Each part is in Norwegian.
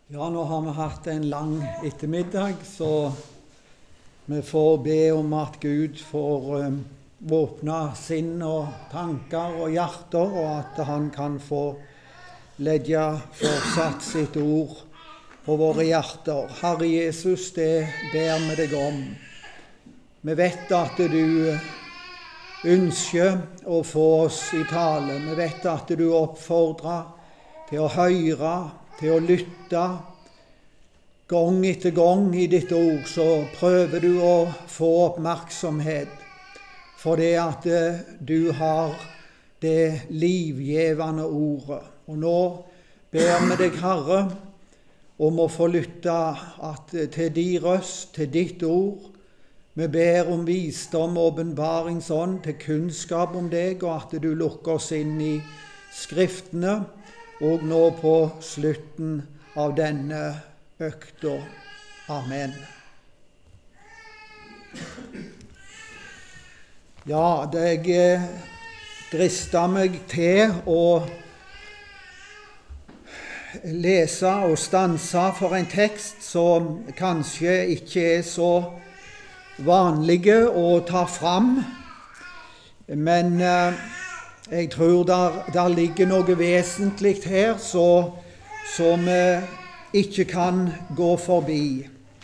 Ja, nå har vi hatt en lang ettermiddag, så vi får be om at Gud får åpne sinn og tanker og hjerter, og at han kan få legge fortsatt sitt ord på våre hjerter. Herre Jesus, det ber vi deg om. Vi vet at du ønsker å få oss i tale. Vi vet at du oppfordrer til å høre, til å lytte. Gang etter gang i ditt ord så prøver du å få oppmerksomhet, for det at du har det livgivende ordet. Og nå ber vi deg, Herre, om å få lytte til din røst, til ditt ord. Vi ber om visdom og åpenbaringsånd, til kunnskap om deg, og at du lukker oss inn i Skriftene, og nå på slutten av denne økta. Amen. Ja, jeg drister meg til å lese og stanse for en tekst som kanskje ikke er så vanlige å ta fram, men jeg tror der ligger noe vesentlig her som vi ikke kan gå forbi.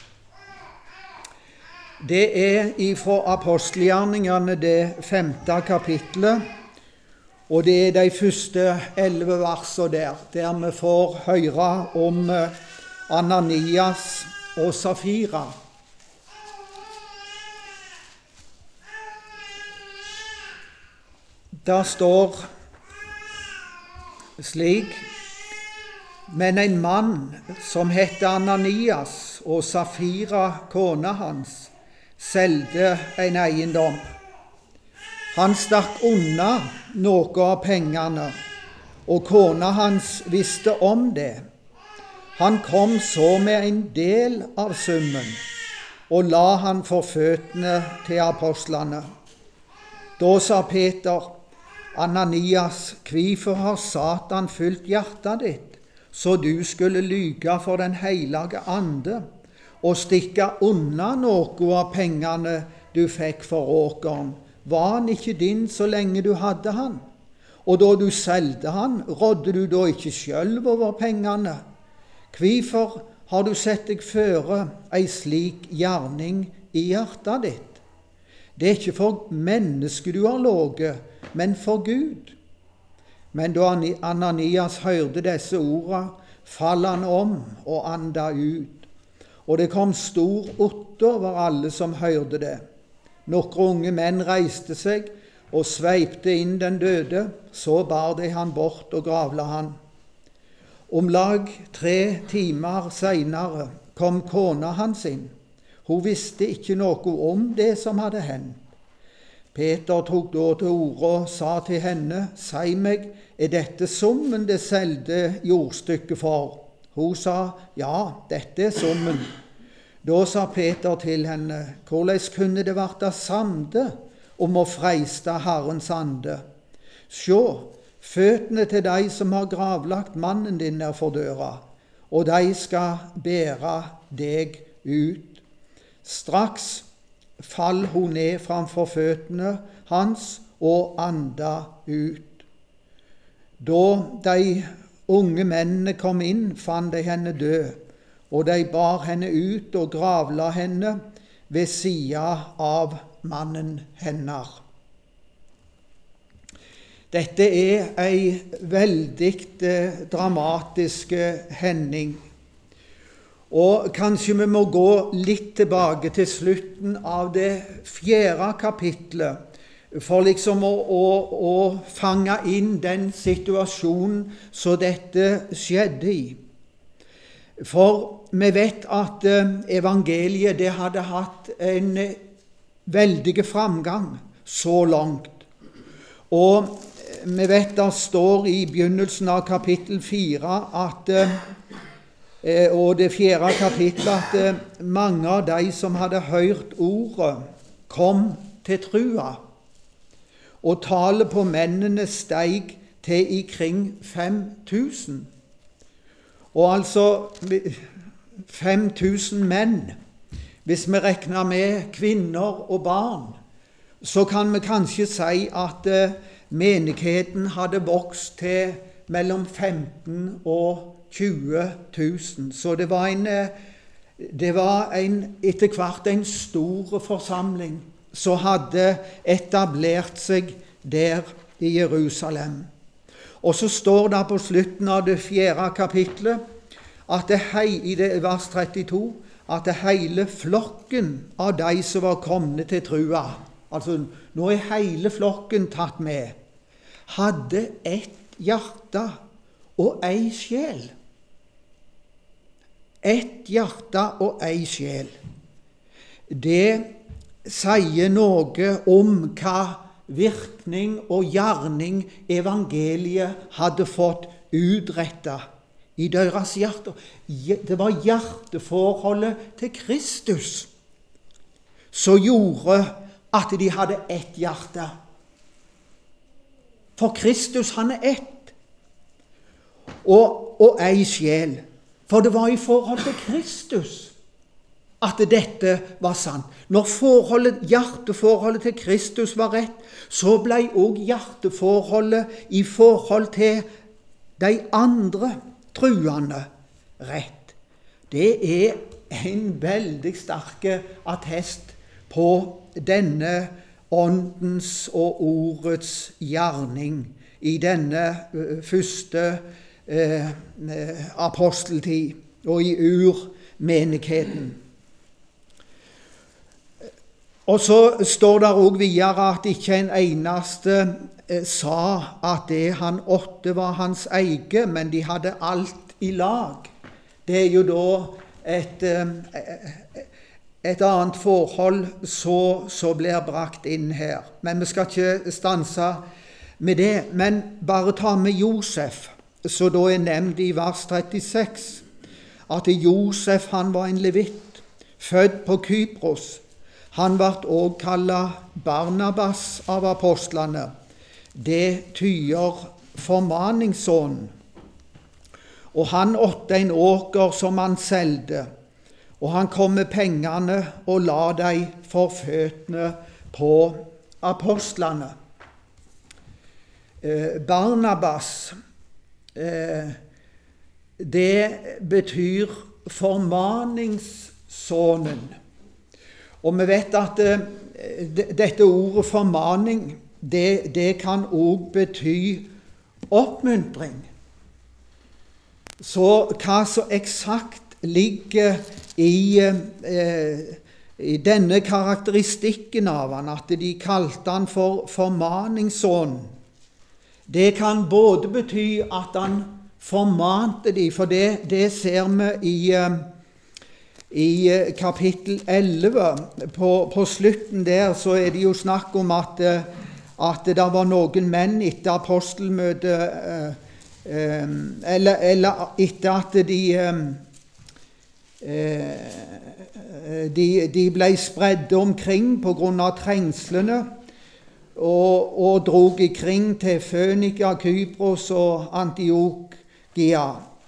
Det er ifra apostelgjerningene det 5. kapitlet, og det er de første 11 versene der vi får høre om Ananias og Safira. Der står slik: Men en mann som hette Ananias, og Safira, kona hans, selgte en eiendom. Han stakk unna noe av pengene, og kona hans visste om det. Han kom så med en del av summen, og la han for føttene til apostlene. Da sa Peter: Ananias, hvorfor har Satan fylt hjertet ditt, så du skulle lyge for den hellige ande og stikke unna noe av pengene du fikk for åkeren? Var han ikke din så lenge du hadde han? Og da du selgte han, rådde du da ikke selv over pengene? Hvorfor har du sett deg føre ei slik gjerning i hjertet ditt? Det er ikke for mennesket du har loget, men for Gud. Men da Ananias hørte disse ordene, fall han om og anda ut. Og det kom stor otte over alle som hørte det. Noen unge menn reiste seg og sveipte inn den døde, så bar de han bort og gravla han. Om lag 3 timer senere kom kona hans inn. Hun visste ikke noe om det som hadde hendt. Peter tok da til orde og sa til henne: Si meg, er dette summen det selgte jordstykket for? Hun sa: Ja, dette er summen. Da sa Peter til henne: Hvordan kunne det vært sande om å freiste Herrens ande? Sjå, føttene til de som har gravlagt mannen din er for døra, og de skal bære deg ut. Straks fall hun ned framfor føttene hans og anda ut. Da de unge mennene kom inn, fant de henne død, og de bar henne ut og gravla henne ved siden av mannen hennes. Dette er ei veldig dramatisk hending. Og kanskje vi må gå litt tilbake til slutten av det 4. kapitlet, for liksom å fange inn den situasjonen så dette skjedde i. For vi vet at evangeliet det hadde hatt en veldig framgang så langt. Og vi vet det står i begynnelsen av kapittel 4 og det 4. kapittelet at mange av de som hadde hørt ordet, kom til trua. Og tallet på mennene steg til ikring 5000. Og altså 5000 menn. Hvis vi regner med kvinner og barn, så kan vi kanskje si at menigheten hadde vokst til mellom 15 og 20 000. Så det var etter hvert en stor forsamling som hadde etablert seg der i Jerusalem. Og så står det på slutten av det 4. kapitlet, i det vers 32, at hele flokken av de som var kommet til trua, altså nå er hele flokken tatt med, hadde ett hjerte og ei sjel. Ett hjerte og ei sjel. Det sier noe om hva virkning og gjerning evangeliet hadde fått utrettet i deres hjerter. Det var hjerteforholdet til Kristus som gjorde at de hadde ett hjerte. For Kristus, han er ett, og ei sjel. For det var i forhold til Kristus at dette var sant. Når hjerteforholdet til Kristus var rett, så ble også hjerteforholdet i forhold til de andre truende rett. Det er en veldig sterk attest på denne åndens og ordets gjerning i denne første aposteltid og i urmenigheten. Og så står det også videre at ikke en eneste sa at det han åtte var hans eget, men de hadde alt i lag. Det er jo da et annet forhold så blir brakt inn her. Men vi skal ikke stanse med det, men bare ta med Josef, så da er nevnt i vers 36, at Josef han var en levitt, født på Kypros. Han ble også kallet Barnabas av apostlene. Det tyder formaningssønn. Og han åtte en åker som han selte, og han kom med pengene og la dem for føttene på apostlene. Barnabas, det betyr formaningssønnen. Og vi vet at dette ordet formaning, det kan også bety oppmuntring. Så hva så eksakt ligger i denne karakteristikken av han, at de kalte han for formaningssønn, det kan både bety at han formante de, for det ser vi i kapittel 11, på slutten der, så er det jo snakk om at det var noen menn etter apostelmøtet, eller etter at de ble spredde omkring på grunn av trengslene, og drog ikring til Fønika, Kypros og Antiokia.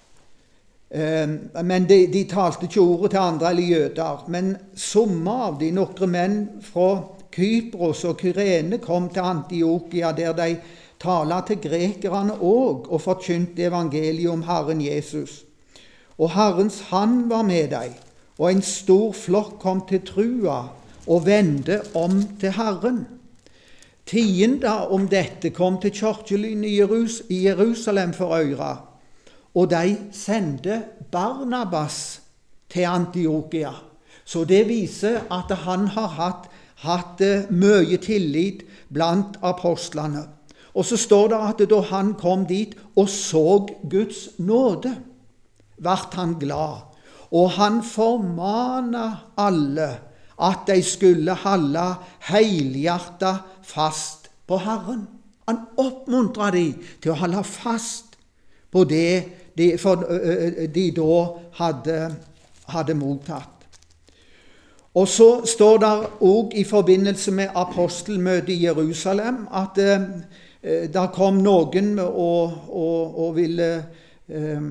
Men de talte ikke ordet til andre eller jøder. Men somme av de, noen menn fra Kypros og Kyrene, kom til Antiokia, der de talte til grekerne og forkynte evangeliet om Herren Jesus. Og Herrens hand var med dem, og en stor flokk kom til trua og vendte om til Herren. Tiende om dette kom til kirkelyn i Jerusalem for øyra, og de sendte Barnabas til Antiokia. Så det viser at han har hatt mye tillit blant apostlene. Og så står det at da han kom dit og så Guds nåde, ble han glad. Og han formanet alle at de skulle holde helhjertet fast på Herren. Han oppmuntret dem til å holde fast på det de da hadde mottatt. Og så står det også i forbindelse med apostelmøtet i Jerusalem at der kom noen og ville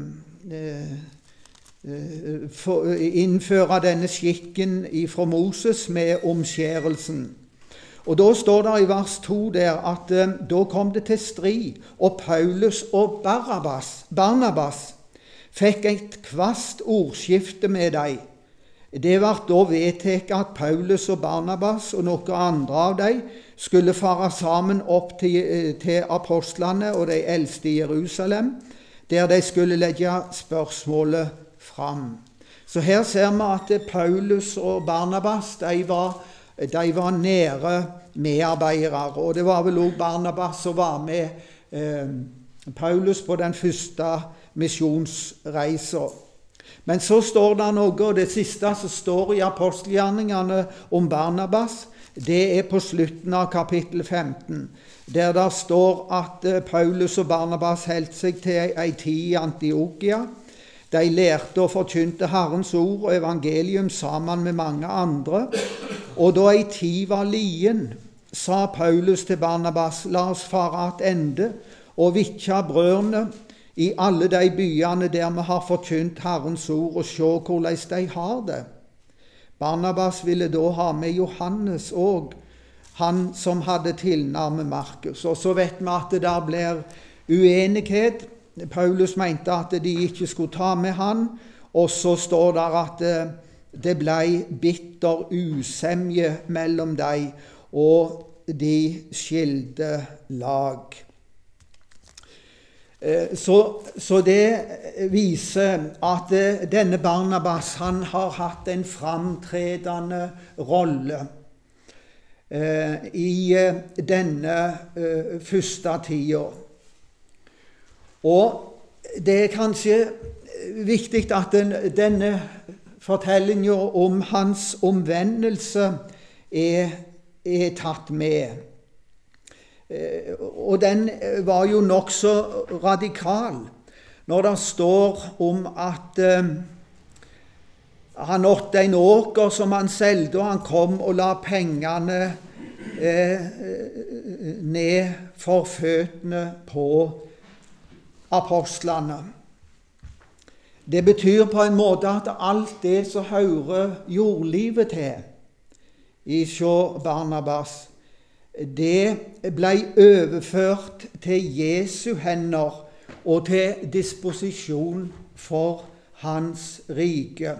innføre denne skikken fra Moses med omskjærelsen. Og da står det i vers 2 der at da kom det til strid, og Paulus og Barnabas fikk et kvast ordskifte med dem. Det ble da vedtatt at Paulus og Barnabas og noen andre av dem skulle fare sammen opp til apostlene og de eldste i Jerusalem, der de skulle legge spørsmålet fram. Så her ser vi at Paulus og Barnabas de var nære medarbeidere, og det var vel også Barnabas som var med Paulus på den første misjonsreisen. Men så står det noe, og det siste som står i apostelgjerningene om Barnabas, det på slutten av kapittel 15, der det står at Paulus og Barnabas holdt seg til en tid i Antiokia. De lærte og forkynte Herrens ord og evangelium sammen med mange andre. Og da en tid var lien, sa Paulus til Barnabas, la oss fare attende og vitja brødrene i alle de byene der vi har forkynt Herrens ord, og se hvordan de har det. Barnabas ville da ha med Johannes og han som hadde tilnavnet Markus. Og så vet vi at det der blir uenighet. Paulus mente at de ikke skulle ta med han, og så står det at det ble bitter usemje mellom dem, og de skilte lag. Så det viser at denne Barnabas han har hatt en framtredende rolle i denne første tida. Og det er kanskje viktig at denne fortellingen om hans omvendelse er tatt med. Og den var jo nok så radikal når det står om at han åtte en åker som han solgte, og han kom og la pengene ned for føttene på apostlene. Det betyr på en måte at alt det som hører jordlivet til i Barnabas, det ble overført til Jesu hender og til disposisjon for hans rike.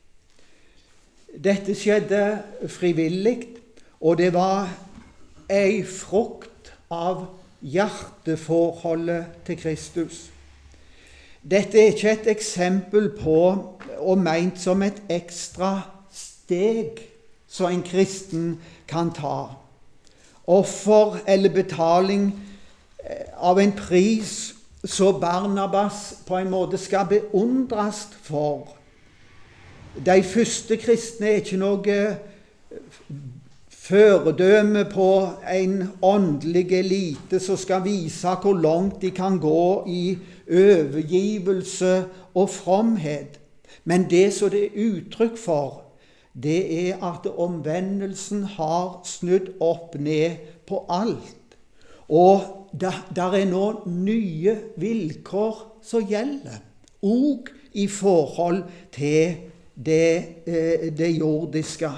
Dette skjedde frivillig, og det var en frukt av hjerteforholdet til Kristus. Dette er ikke et eksempel på og ment som et ekstra steg som en kristen kan ta. Offer eller betaling av en pris så Barnabas på en måte skal beundres for. De første kristne er ikke noe føredømme på en åndelig elite som skal vise hvor langt de kan gå i overgivelse og fromhet. Men det som det er uttrykk for, det er at omvendelsen har snudd opp ned på alt. Og der er nå nye vilkår som gjelder, og i forhold til det jordiske.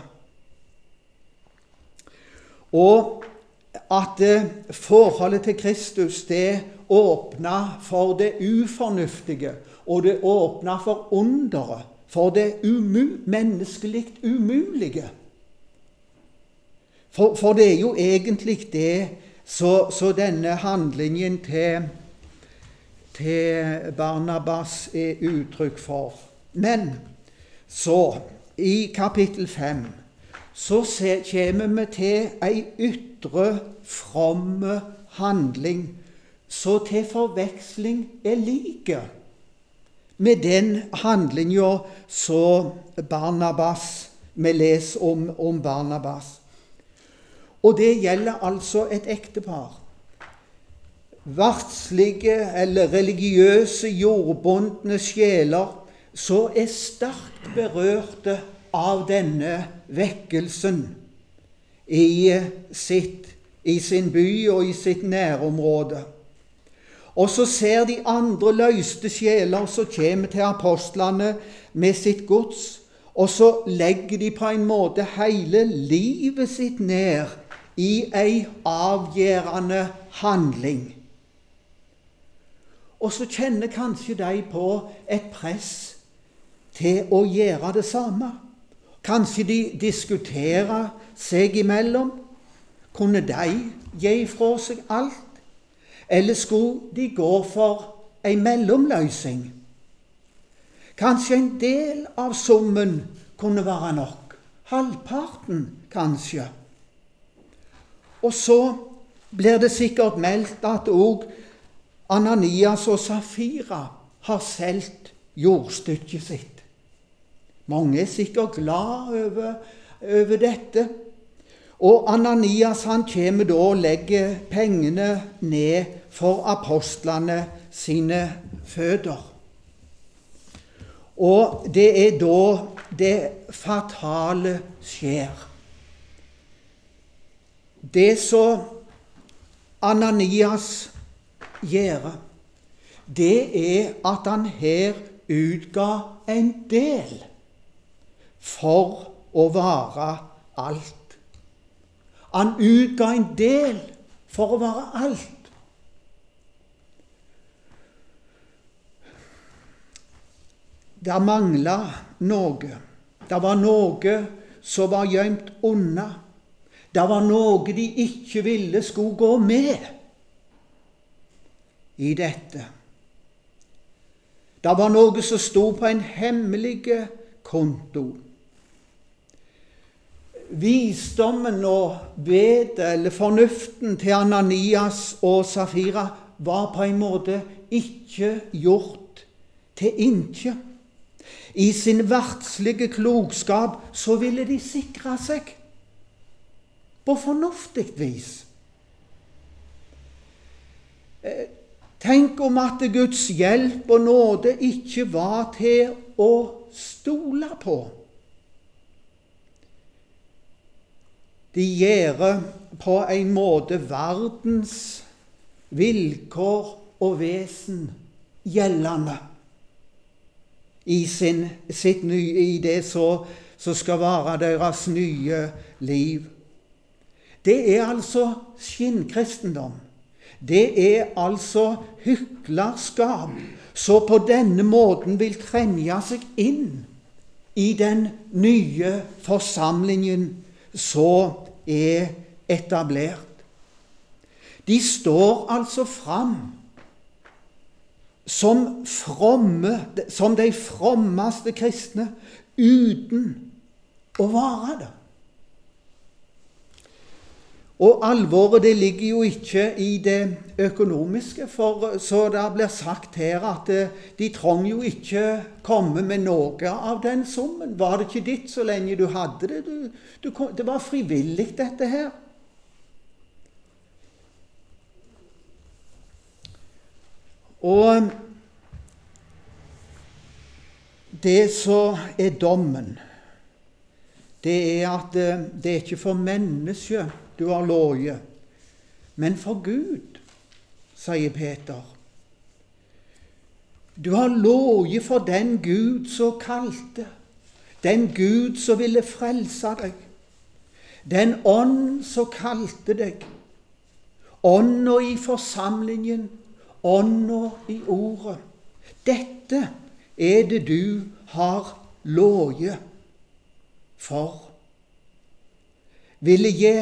Og at forholdet til Kristus, det åpner for det ufornuftige, og det åpner for underet, for det menneskelig umulige. For det er jo egentlig det så denne handlingen til Barnabas er uttrykk for. Men så, i kapittel 5, så kommer vi til en ytre, fromme handling, så til forveksling er like med den handlingen som Barnabas, vi leser om Barnabas. Og det gjelder altså et ektepar. Verdslige eller religiøse jordbundne sjeler så er sterkt berørte av denne vekkelsen i sin by og i sitt nærområde. Og så ser de andre løste sjeler som kommer til apostlene med sitt gods, og så legger de på en måte hele livet sitt ned i en avgjørende handling. Og så kjenner kanskje de på et press til å gjøre det samme. Kanskje de diskuterer seg imellom. Kunne de gi fra seg alt? Eller skulle de gå for en mellomløsning? Kanskje en del av summen kunne være nok. Halvparten, kanskje. Og så blir det sikkert meldt at også Ananias og Safira har solgt jordstykket sitt. Mange er sikkert glad over dette. Og Ananias han kommer da og legger pengene ned for apostlene sine føtter. Og det er da det fatale skjer. Det som Ananias gjør, det er at han her utga en del for å være alt. Han utga en del for å være alt. Det manglet noe. Det var noe som var gjemt unna. Det var noe de ikke ville skulle gå med i dette. Det var noe som sto på en hemmelig konto. Visdommen og vedet eller fornuften til Ananias og Safira var på en måte ikke gjort til innkje. I sin verdslige klokskap så ville de sikre seg på fornuftig vis. Tenk om at Guds hjelp og nåde ikke var til å stole på. De gjør på en måte verdens vilkår og vesen gjeldende i det som skal være deres nye liv. Det er altså skinnkristendom. Det er altså hyklerskap som på denne måten vil trenge seg inn i den nye forsamlingen som er etablert. De står altså fram som de frommeste kristne, uten å være det. Og alvoret det ligger jo ikke i det økonomiske, for så det blir sagt her at de trenger jo ikke komme med noe av den summen. Var det ikke ditt så lenge du hadde det? Det var frivillig dette her. Og det som er dommen, det er at det er ikke for mennesket du har løyet, men for Gud, sier Peter. Du har løyet for den Gud som kalte, den Gud som ville frelse deg, den ånd som kalte deg, ånda i forsamlingen, ånda i ordet. Dette er det du har løyet for. Ville gi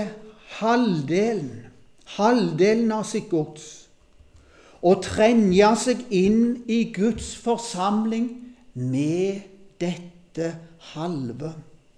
halvdelen av sitt gods, og trenge seg inn i Guds forsamling med dette halve.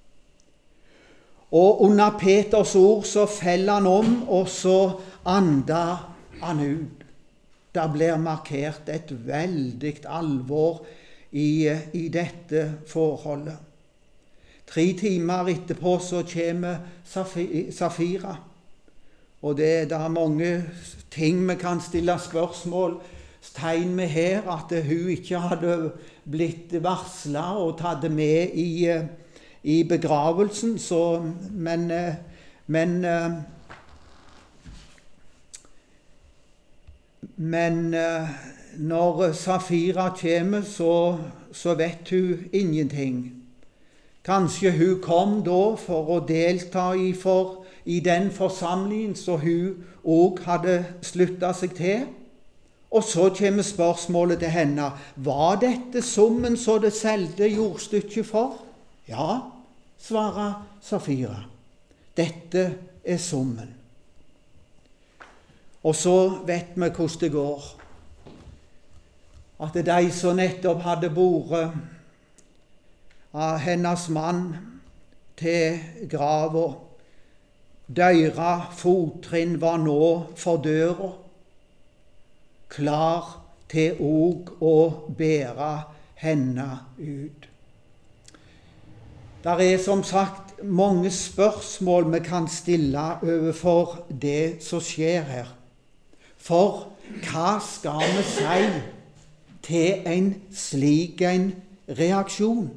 Og under Peters ord så feller han om, og så ander han ut. Det blir markert et veldig alvor i dette forholdet. 3 timer etterpå så kommer Safira. Og det er mange ting vi kan stille spørsmålstegn med her, at hun ikke hadde blitt varslet og tatt med i begravelsen. Men når Safira kommer, så vet hun ingenting. Kanskje hun kom da for å delta i den forsamlingen som hun også hadde sluttet seg til. Og så kommer spørsmålet til henne: var dette summen som det solgte jordstykket for? Ja, svarer Safira. Dette er summen. Og så vet vi hvordan det går. At de som nettopp hadde båret av hennes mann til grava, deres fottrinn var nå for døra, klar til å bære henne ut. Der er som sagt mange spørsmål vi kan stille overfor det som skjer her. For hva skal vi si til en slik en reaksjon?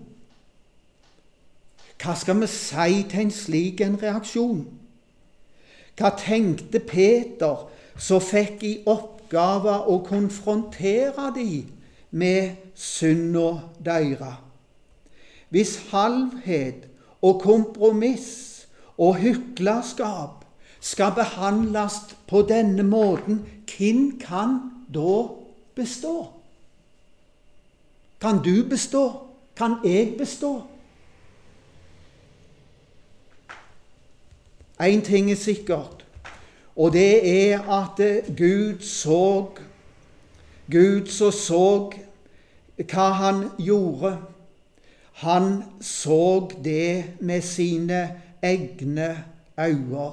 Hva skal vi si til en slik en reaksjon? Hva tenkte Peter, som fikk i oppgave å konfrontere dem med synda deres? Hvis halvhet og kompromiss og hyklerskap skal behandles på denne måten, hvem kan da bestå? Kan du bestå? Kan jeg bestå? En ting er sikkert, og det er at Gud som så hva han gjorde, han så det med sine egne øyne.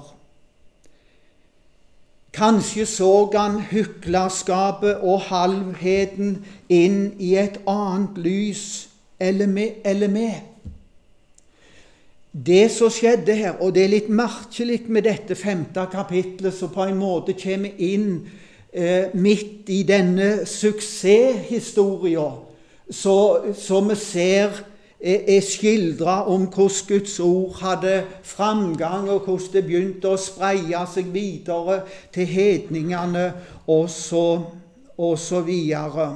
Kanskje så han hyklerskapet og halvheten inn i et annet lys eller med. Det som skjedde her, og det er litt merkelig med dette 5. kapitlet, som på en måte kommer inn midt i denne suksesshistorien, så vi ser er skildret om hvordan Guds ord hadde framgang, og hvordan det begynte å spreie seg videre til hedningene, og så videre.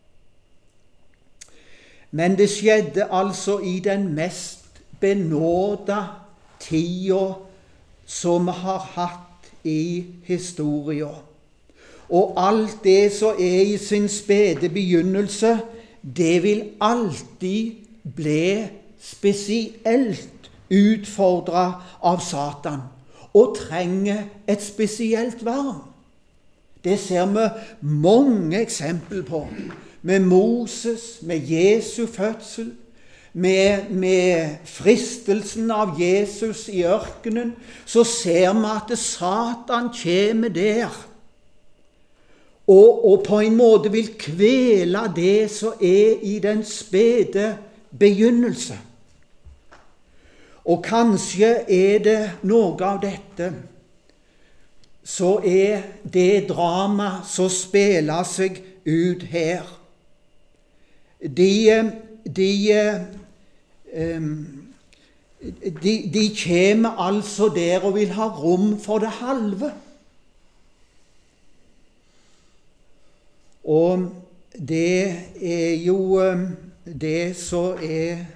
Men det skjedde altså i den mest benåda tida som vi har hatt i historien. Og alt det som er i sin spede begynnelse, det vil alltid ble spesielt utfordret av Satan og trenger et spesielt vern. Det ser vi mange eksempler på. Med Moses, med Jesu fødsel, med fristelsen av Jesus i ørkenen, så ser vi at Satan kommer der og på en måte vil kvele det som er i den spede begynnelse. Og kanskje er det noe av dette så er det drama som spiller seg ut her. De kommer altså der og vil ha rom for det halve. Og det er jo det som er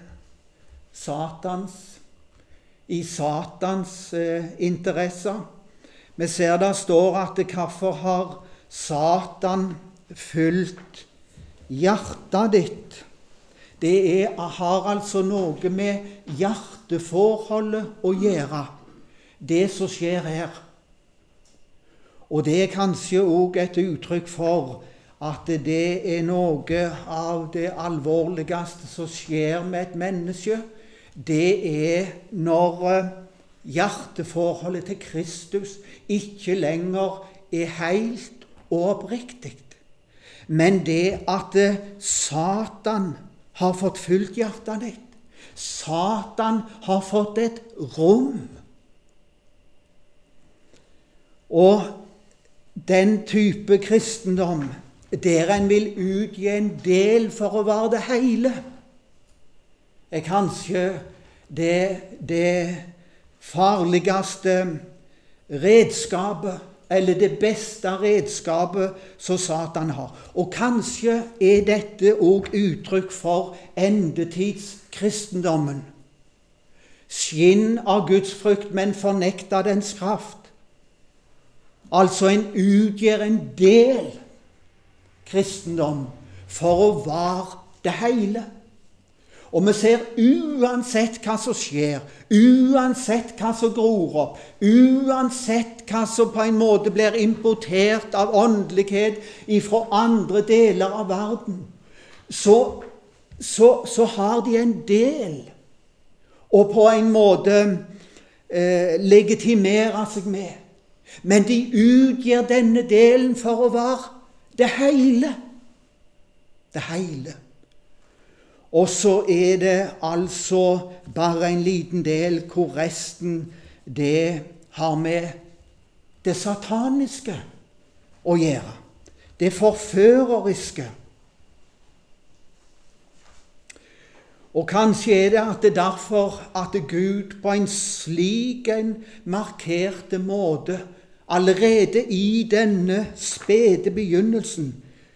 i Satans interesser. Vi ser det står at hvorfor har Satan fylt hjertet ditt? Det har altså noe med hjerteforholdet å gjøre, det som skjer her. Og det er kanskje også et uttrykk for at det er noe av det alvorligste som skjer med et menneske. Det er når hjerteforholdet til Kristus ikke lenger er helt og oppriktig. Men det at Satan har fått fylt hjertet ditt. Satan har fått et rom. Og den type kristendom der en vil utgi en del for å være det hele, er kanskje det farligste redskapet eller det beste redskapet som Satan har. Og kanskje er dette også uttrykk for endetidskristendommen. Skinn av Guds frukt, men fornekta dens kraft. Altså en utgjør en del kristendom for å være det hele. Og vi ser uansett hva som skjer, uansett hva som gror opp, uansett hva som på en måte blir importert av åndelighet fra andre deler av verden, så har de en del og på en måte legitimerer seg med. Men de utgjør denne delen for å være det hele. Det hele. Og så er det altså bare en liten del hvor resten det har med det sataniske å gjøre. Det forføreriske. Og kanskje er det at det derfor at Gud på en slik en markerte måte allerede i denne spede begynnelsen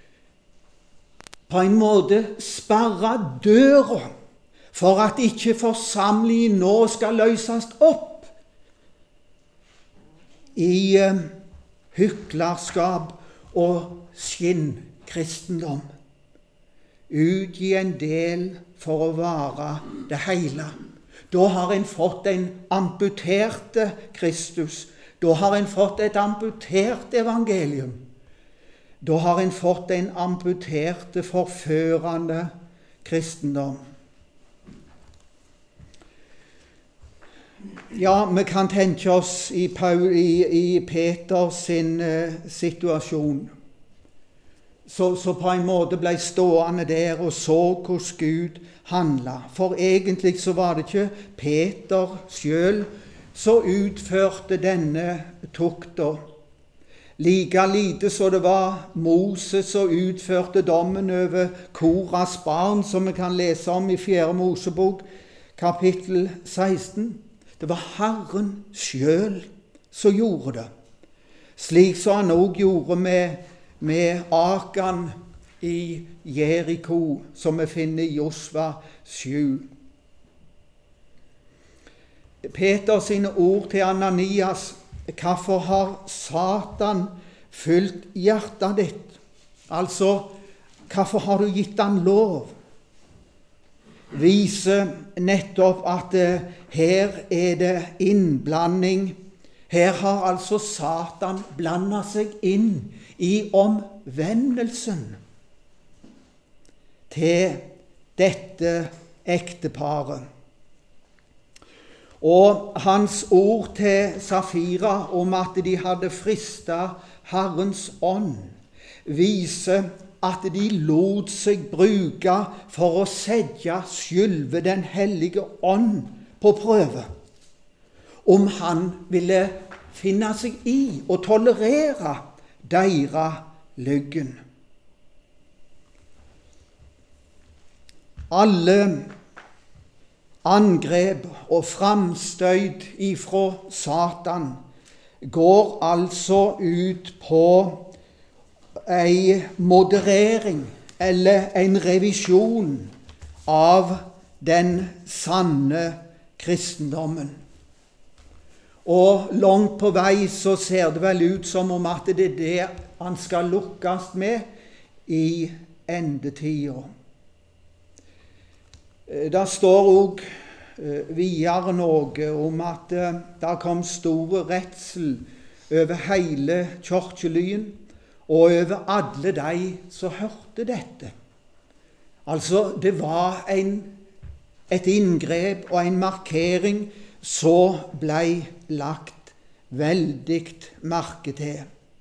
på en måte sperra døra for at ikke forsamlingen nå skal løses opp i hyklerskap og skinnkristendom. Utgi en del for å være det hele. Da har en fått en amputerte Kristus. Da har en fått et amputert evangelium. Da har en fått en amputerte, forførende kristendom. Ja, vi kan tenke oss i Peters sin situasjon. Så på en måte ble stående der og så hvordan Gud handlet. For egentlig så var det ikke Peter selv som utførte denne tukta. Like lite så det var Moses som utførte dommen over Koras barn, som vi kan lese om i 4. Mosebok, kapittel 16. Det var Herren selv som gjorde det. Slik som han også gjorde med Akan i Jeriko, som vi finner i Josva 7. Peter sine ord til Ananias: hvorfor har Satan fylt hjertet ditt? Altså, hvorfor har du gitt han lov? Viser nettopp at her er det innblanding. Her har altså Satan blandet seg inn i omvendelsen til dette ekteparet. Og hans ord til Safira om at de hadde fristet Herrens ånd, viser at de lot seg bruke for å sette selve Den hellige ånd på prøve. Om han ville finne seg i og tolerere deres lyggen. Alle angrep og framstøt ifra Satan går altså ut på en moderering eller en revisjon av den sanne kristendommen. Og langt på vei så ser det vel ut som om at det er det han skal lukkes med i endetida. Det står også videre noe om at det kom store redsel over hele kirkelyen og over alle de som hørte dette. Altså, det var et inngrep og en markering som ble lagt veldig merke til.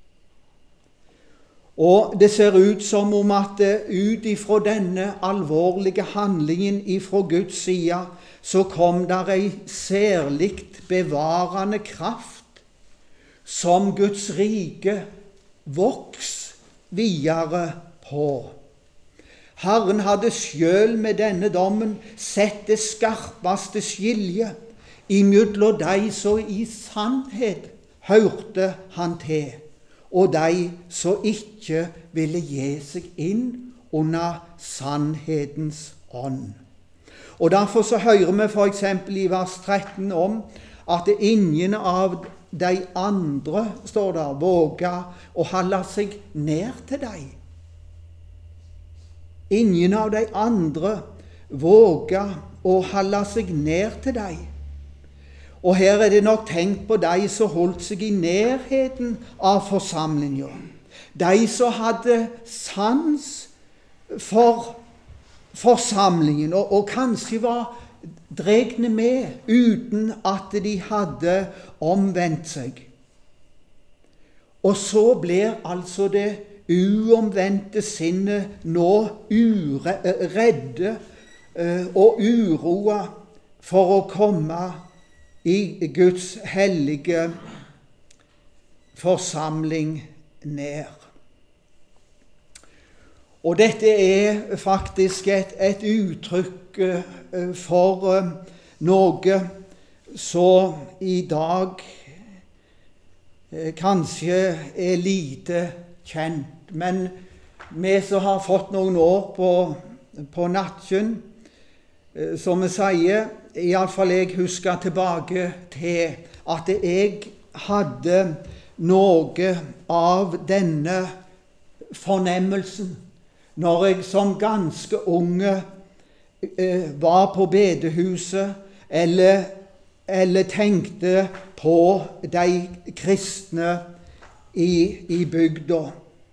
Og det ser ut som om at ut ifra denne alvorlige handlingen ifra Guds side, så kom der en særlig bevarende kraft som Guds rike voks videre på. Herren hadde selv med denne dommen sett det skarpeste skilje imellom de som i sannhet hørte han til, og de som ikke ville gi seg inn under sannhetens ånd. Og derfor så hører vi for eksempel i vers 13 om at ingen av de andre, står der, våger å holde seg ned til deg. Ingen av de andre våger å holde seg ned til deg. Og her er det nok tenkt på de som holdt seg i nærheten av forsamlingen. De som hadde sans for forsamlingen, og kanskje var dregne med uten at de hadde omvendt seg. Og så blir altså det uomvendte sinnet nå redde og uroa for å komme i Guds hellige forsamling nær. Og dette er faktisk et uttrykk for noe som i dag kanskje er lite kjent. Men vi som har fått noen år på natten, som vi sier, i alle fall jeg husker tilbake til at jeg hadde noe av denne fornemmelsen når jeg som ganske unge var på bedehuset eller tenkte på de kristne i bygda.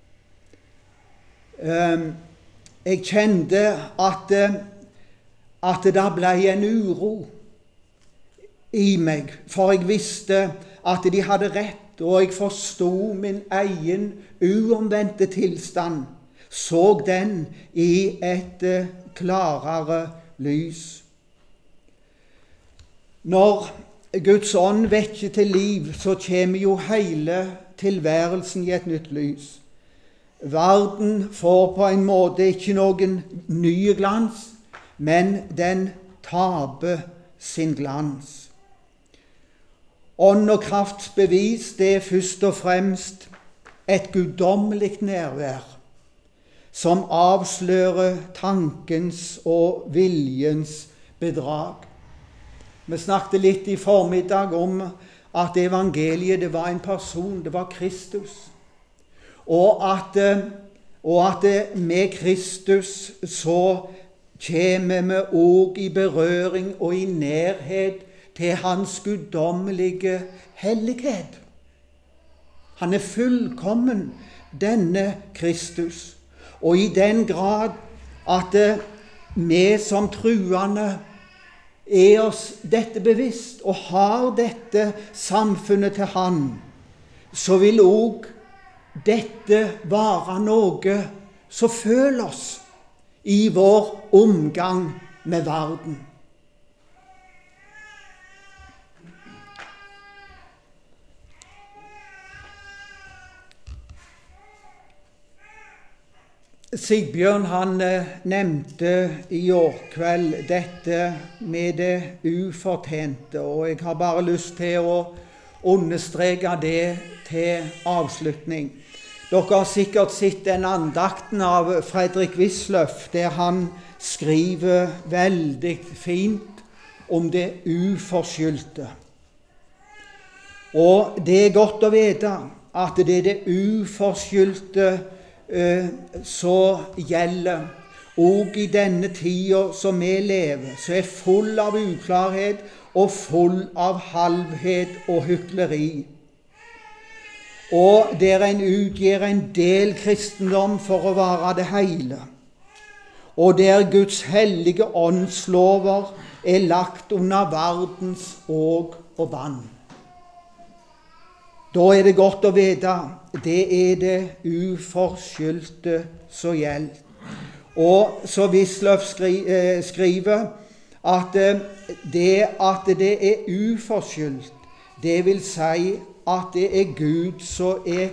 Jeg kjente at det ble en uro i meg, for jeg visste at de hadde rett, og jeg forstod min egen uomvendte tilstand, så den i et klarere lys. Når Guds ånd vekker til liv, så kommer jo hele tilværelsen i et nytt lys. Verden får på en måte ikke noen ny glans, men den taper sin glans. Ånd og krafts bevis, det er først og fremst et guddommelig nærvær, som avslører tankens og viljens bedrag. Vi snakket litt i formiddag om at evangeliet, det var en person, det var Kristus. Og at med Kristus så kommer vi også i berøring og i nærhet til hans guddommelige hellighet. Han er fullkommen, denne Kristus. Og i den grad at vi som truende er oss dette bevisst og har dette samfunnet til han, så vil også dette være noe som føler oss i vår omgang med verden. Sigbjørn han nevnte i år kveld dette med det ufortjente, og jeg har bare lyst til å understreke det til avslutning. Dere har sikkert sett den andakten av Fredrik Wisløff, der han skriver veldig fint om det uforskyldte. Og det er godt å vite at det er det uforskyldte så gjelder, og i denne tida som vi lever, så er full av uklarhet og full av halvhet og hykleri. Og der en utgir en del kristendom for å være det hele, og der Guds hellige åndslover er lagt under verdens åg og vann. Da er det godt å vite, det er det uforskyldte som gjelder. Og så Wisløff skriver at det er uforskyldt, det vil si at det er Gud som er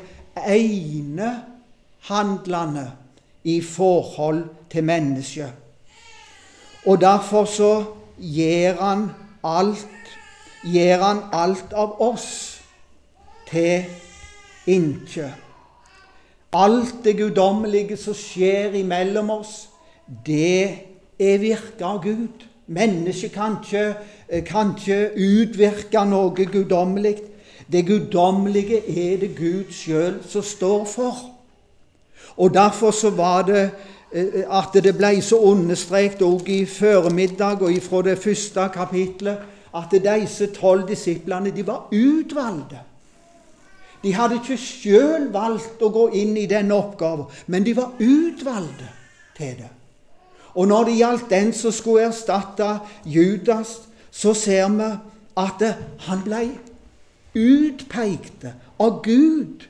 enehandlende i forhold til mennesket. Og derfor så gjør han alt av oss til innkje. Alt det guddommelige som skjer imellom oss, det er virket av Gud. Mennesket kan ikke utvirke noe guddommelig. Det guddommelige er det Gud selv som står for. Og derfor så var det at det ble så understreket også i formiddag og fra det første kapitlet, at disse 12 disiplene, de var utvalgte. De hadde ikke selv valgt å gå inn i denne oppgaven, men de var utvalgte til det. Og når det gjaldt den som skulle erstatte Judas, så ser vi at han ble utpekt av Gud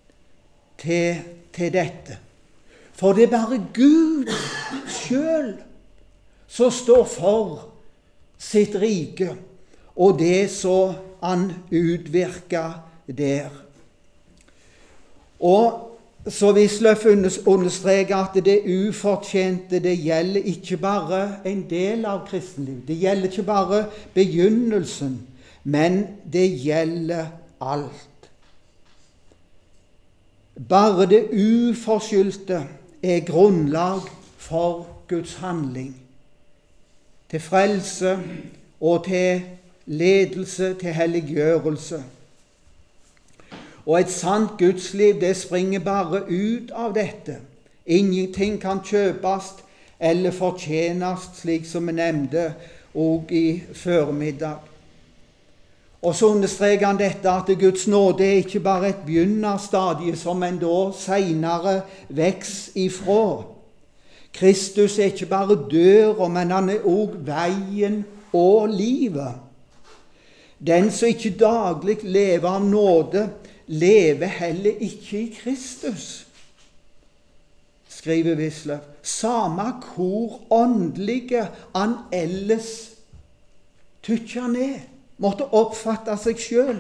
til dette. For det er bare Gud selv som står for sitt rike, og det som han utvirker der. Og så Wisløff understreker at det ufortjente, det gjelder ikke bare en del av kristenlivet. Det gjelder ikke bare begynnelsen, men det gjelder alt. Bare det uforskyldte er grunnlag for Guds handling, til frelse og til ledelse, til helliggjørelse. Og et sant gudsliv, det springer bare ut av dette. Ingenting kan kjøpes eller fortjenes, slik som vi nevnte også i formiddag. Og så understreker han dette at Guds nåde er ikke bare et begynnerstadie som en da senere veks ifra. Kristus er ikke bare døra, men han er også veien og livet. Den som ikke daglig lever av nåde, lever heller ikke i Kristus, skriver Wisløff. Samme hvor åndelige han ellers tykker han er, måtte oppfatte seg selv.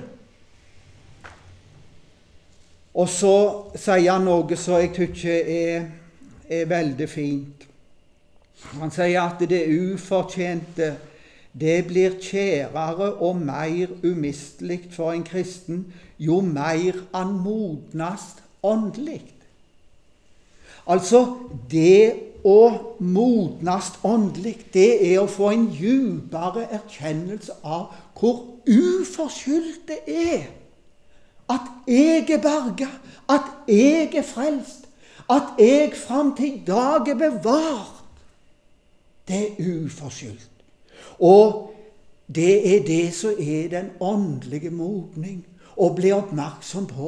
Og så sier han noe som jeg tykker er veldig fint. Han sier at det ufortjente, det blir kjærere og mer umistelig for en kristen, jo mer han modnast åndelig. Altså, det å modnast åndelig, det er å få en djupere erkjennelse av hvor uforskyldt det er. At jeg er berget, at jeg er frelst, at jeg fram til i dag er bevart. Det er uforskyldt. Og det er det som er den åndelige modning, å bli oppmerksom på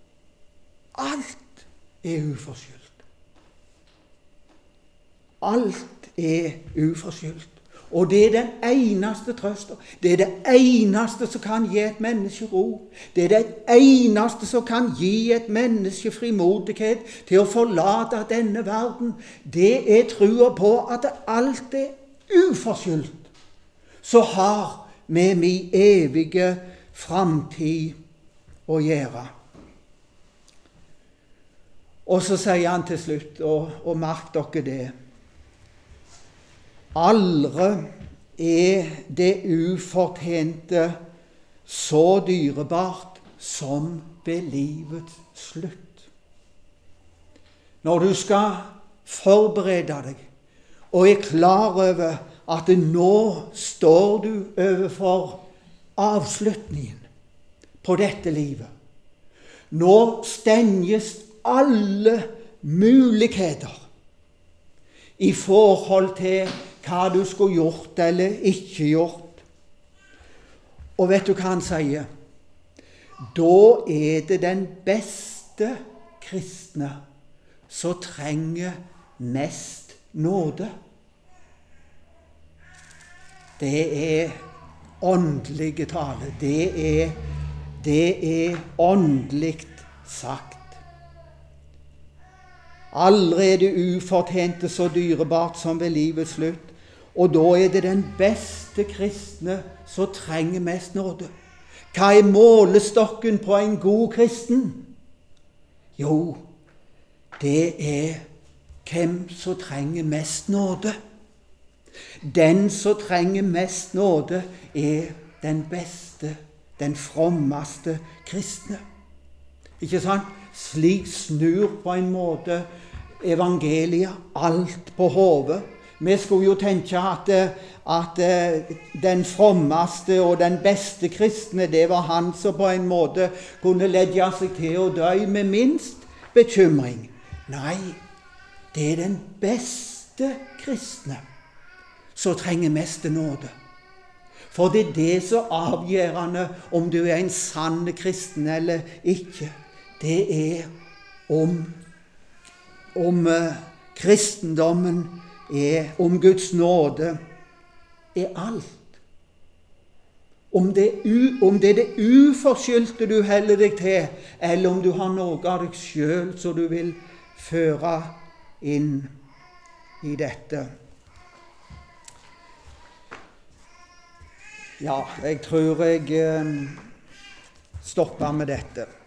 alt er uforskyldt. Alt er uforskyldt. Og det er den eneste trøsten. Det er det eneste som kan gi et menneske ro. Det er det eneste som kan gi et menneske frimodighet til å forlate denne verden. Det er trua på at alt er uforskyldt. Så har vi min evige framtid å gjøre. Og så sier han til slutt, og merk dere det, aldri er det ufortjente så dyrebart som ved livets slutt. Når du skal forberede deg, og er klar over at nå står du overfor avslutningen på dette livet. Nå stenges alle muligheter i forhold til hva du skulle gjort eller ikke gjort. Og vet du hva han sier? Da er det den beste kristne som trenger mest nåde. Det er åndelige tale. Det er åndelig sagt. Aldri er det ufortjente så dyrebart som ved livets slutt. Og da er det den beste kristne som trenger mest nåde. Hva er målestokken på en god kristen? Jo, det er hvem som trenger mest nåde. Den som trenger mest nåde, er den beste den frommeste kristne. Ikke sant? Slik snur på en måte evangeliet alt på hodet. Vi skulle jo tenke at den frommeste og den beste kristne, det var han som på en måte kunne legge seg til å dø med minst bekymring. Nei, det er den beste kristne som trenger mest nåde. For det er det som avgjørende om du er en sann kristen eller ikke. Det er om kristendommen er, om Guds nåde er alt. Om det er det uforskyldte du heller deg til, eller om du har noe av deg selv som du vil føre inn i dette. Ja, jeg tror jeg stopper med dette.